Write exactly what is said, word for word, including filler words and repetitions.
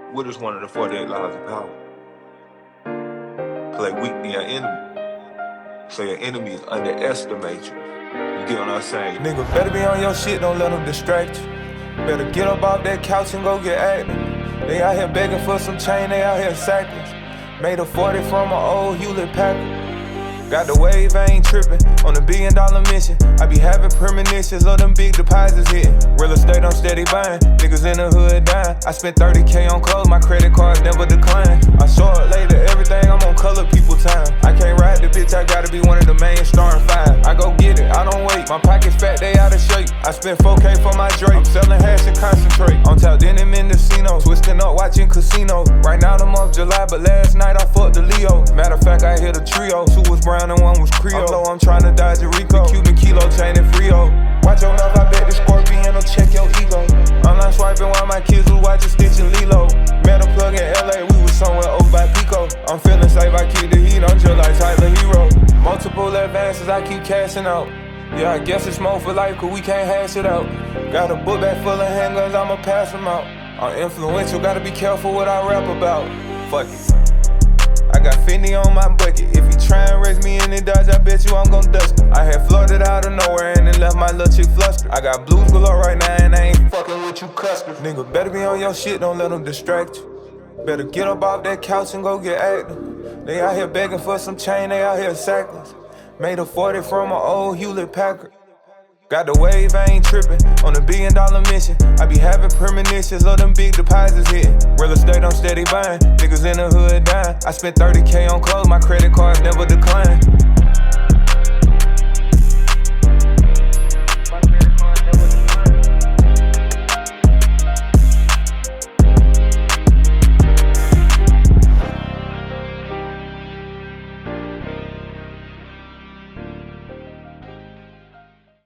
What is one of the forty-eight laws of power? Play weak near your enemy. So your enemies underestimate you. You get what I'm saying? Nigga, better be on your shit, don't let them distract you. Better get up off that couch and go get active. They out here begging for some change, they out here sackless. Made a forty from an old Hewlett Packard. Got the wave, I ain't trippin', on a billion dollar mission. I be having premonitions of them big deposits hitting. Real estate I'm steady buying, niggas in the hood dying. I spent thirty K on clothes, my credit cards never decline. I saw it later, everything I'm on color people time. I can't ride the bitch, I gotta be one of the main starring five. I go get it, I don't wait, my pockets fat, they out of shape. I spent four K for my Drake, I'm selling hash and concentrate. On top denim in the Mendocino, twisting up watching Casino. Right now the month July, but last night I fucked the Leo. Matter of fact, I hit a trio, two was brown and one was Creole. I'm low, I'm tryna dodge a Rico, the Cuban kilo chain and Frio. Watch your mouth, I bet the Scorpion will check your ego. I'm not swiping while my kids was watching Stitch and Lilo. Met a plug in L A, we was somewhere over by Pico. I'm feeling safe, I keep the heat, I'm just like Tyler Hero. Multiple advances, I keep cashing out. Yeah, I guess it's more for life, cause we can't hash it out. Got a book bag full of handguns, I'ma pass them out. I'm influential, gotta be careful what I rap about. Fuck it. I got fifty on my bucket. If you try and race me in the Dodge, I bet you I'm gon' dust it. I had flooded out of nowhere and then left my little chick flustered. I got blues galore right now and I ain't fucking with you customers. Nigga, better be on your shit, don't let them distract you. Better get up off that couch and go get active. They out here begging for some change, they out here sackless. Made a forty from an old Hewlett Packard. Got the wave, I ain't trippin', on a billion dollar mission. I be having premonitions of them big deposits hitting. Real estate I'm steady buying, niggas in the hood dying. I spent thirty K on clothes, my credit cards never decline.